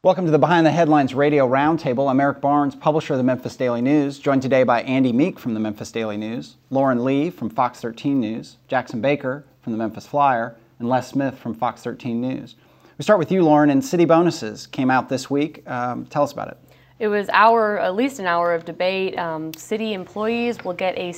Welcome to the Behind the Headlines Radio Roundtable. I'm Eric Barnes, publisher of the Memphis Daily News, joined today by Andy Meek from the Memphis Daily News, Lauren Lee from Fox 13 News, Jackson Baker from the Memphis Flyer, and Les Smith from Fox 13 News. We start with you, Lauren, and city bonuses came out this week. Tell us about it. It was at least an hour of debate. City employees will get a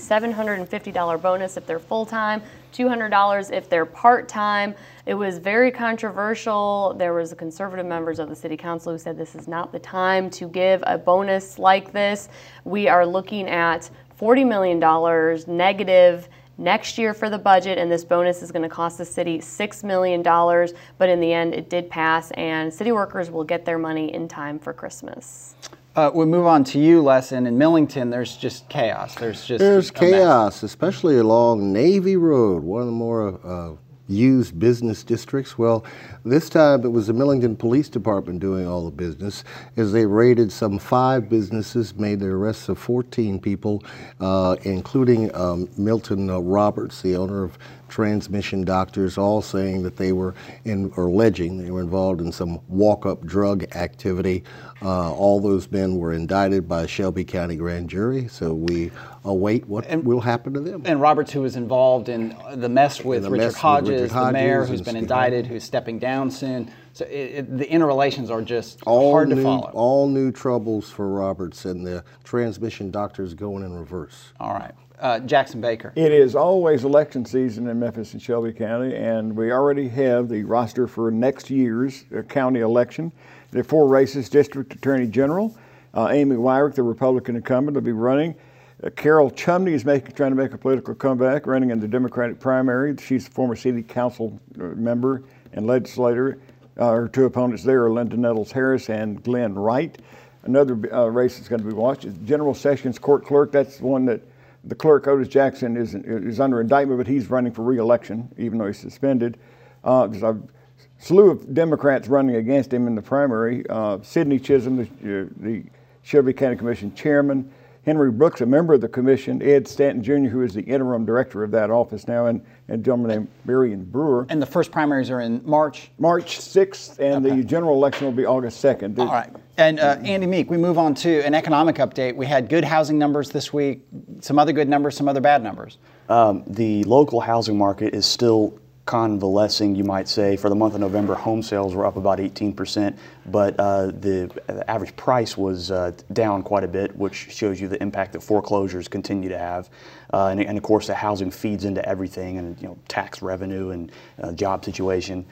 $750 bonus if they're full-time, $200 if they're part-time. It was very controversial. There was conservative members of the city council who said this is not the time to give a bonus like this. We are looking at $40 million negative next year for the budget, and this bonus is going to cost the city $6 million, but in the end it did pass, and city workers will get their money in time for Christmas. We'll move on to you, Les, and in Millington there's just chaos. There's chaos, especially along Navy Road, one of the more used business districts. Well, this time it was the Millington Police Department doing all the business as they raided some 5 businesses, made the arrests of 14 people, including Milton Roberts, the owner of Transmission Doctors, all saying that they were alleging they were involved in some walk-up drug activity. All those men were indicted by a Shelby County grand jury, so we await what will happen to them. And Roberts, who was involved in the mess with Richard Hodges, the mayor who's been indicted, who's stepping down soon. So the interrelations are just hard to follow. All new troubles for Roberts, and the Transmission Doctors going in reverse. All right. Jackson Baker. It is always election season in Memphis and Shelby County, and we already have the roster for next year's county election. There are 4 races: District Attorney General, Amy Wyrick, the Republican incumbent, will be running. Carol Chumney is trying to make a political comeback, running in the Democratic primary. She's a former city council member and legislator. Her 2 opponents there are Linda Nettles Harris and Glenn Wright. Another race that's going to be watched is General Sessions Court Clerk. That's the one that the clerk, Otis Jackson, is under indictment, but he's running for re-election, even though he's suspended. There's a slew of Democrats running against him in the primary. Sidney Chisholm, the Shelby County Commission chairman. Henry Brooks, a member of the commission. Ed Stanton Jr., who is the interim director of that office now, and a gentleman named Marion Brewer. And the first primaries are in March? March 6th, and the general election will be August 2nd. All right. And Andy Meek, we move on to an economic update. We had good housing numbers this week, some other good numbers, some other bad numbers. The local housing market is still convalescing, you might say. For the month of November, home sales were up about 18%, but the average price was down quite a bit, which shows you the impact that foreclosures continue to have. And of course, the housing feeds into everything, and tax revenue and job situation.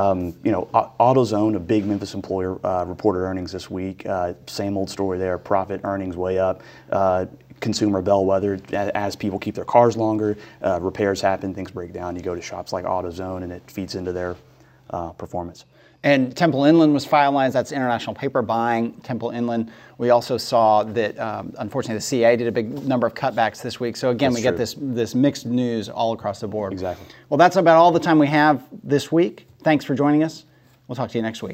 AutoZone, a big Memphis employer, reported earnings this week. Same old story there. Profit, earnings way up. Consumer bellwether. As people keep their cars longer, repairs happen, things break down. You go to shops like AutoZone, and it feeds into their performance. And Temple Inland was finalized. That's international paper buying. Temple Inland. We also saw that, unfortunately, the CA did a big number of cutbacks this week. So again, we get this mixed news all across the board. Exactly. Well, that's about all the time we have this week. Thanks for joining us. We'll talk to you next week.